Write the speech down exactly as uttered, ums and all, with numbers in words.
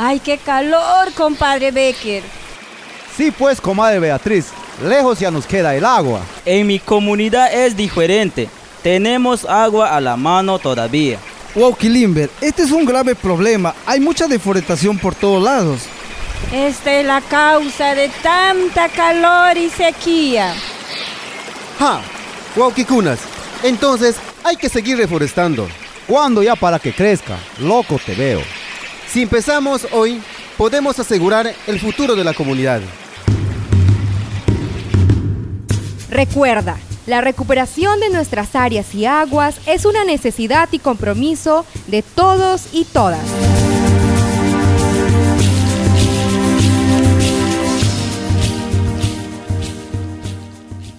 ¡Ay, qué calor, compadre Becker! Sí, pues, comadre Beatriz, lejos ya nos queda el agua. En mi comunidad es diferente. Tenemos agua a la mano todavía. Wow, Quilimber, este es un grave problema. Hay mucha deforestación por todos lados. Esta es la causa de tanta calor y sequía. ¡Ja! Huauquicunas, entonces hay que seguir reforestando. ¿Cuándo ya para que crezca? Loco te veo. Si empezamos hoy, podemos asegurar el futuro de la comunidad. Recuerda, la recuperación de nuestras áreas y aguas es una necesidad y compromiso de todos y todas.